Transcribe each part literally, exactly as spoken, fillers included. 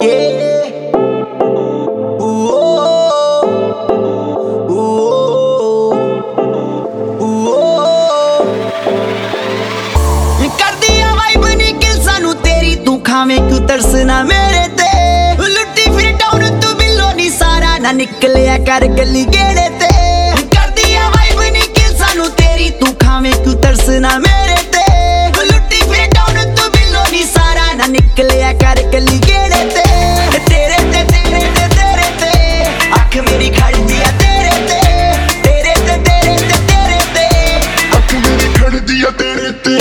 खावे क्यों तरसना मेरे ते लुट्टी फिर टाउन तू बिलो नी सारा ना निकलिया कर गली गेड़े ते कर दिया वाइब निकल सानू तेरी तू खावे क्यों तरसना मेरे ते लुट्टी फिर टाउन तू बिलो नी सारा ना निकलिया कर गली गेड़े ते तेरे ते तेरे ते तेरे ते आँख मेरी खड़ दिया तेरे ते तेरे ते तेरे ते तेरे ते आँख मेरी खड़ दिया तेरे ते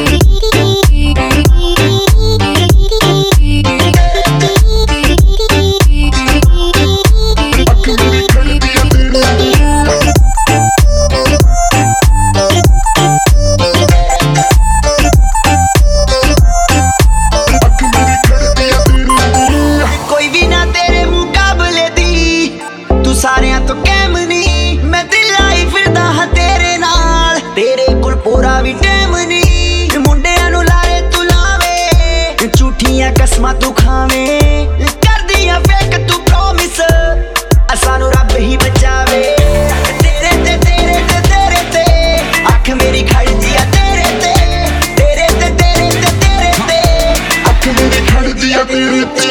सारियां तो कैम नी मैं दिल आई फिरदा हां तेरे नाल तेरे कोल पूरा भी टैम नी मुंडियां नू लारे तू लावे झूठियां कसमां तू खावे कर दियां फेक तू प्रॉमिस सानू रब ही बचावे तेरे ते तेरे ते तेरे ते आँख मेरी खड़ दिया तेरे ते तेरे ते तेरे ते तेरे ते आँख मेरी खड़ दिया तेरे ते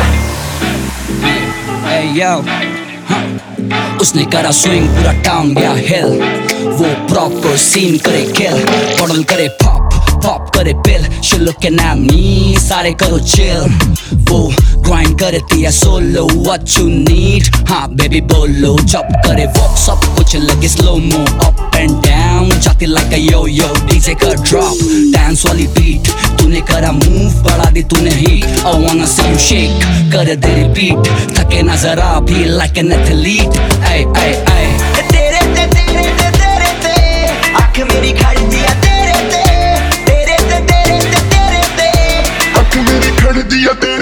Hey yo, उसने करा स्विंग पूरा टाउन गया हिल वो प्रॉपर सीन करे किल बॉटल करे पॉप पॉप करे pill she looking at me सारे करो chill वो grind करती है solo what you need हाँ baby बोलो जब करे वो सब कुछ लगे slow mo up and down जाती like a yo yo D J का drop dance वाली beat तूने करा move बढ़ा दी तूने heat I wanna see you shake कर दे repeat थके ना जरा भी like an athlete ay ay ay तेरे ते तेरे ते तेरे ते आँख मेरी खड़ दिया तेरे ते तेरे ते तेरे ते तेरे ते आँख मेरी खड़ दिया तेरे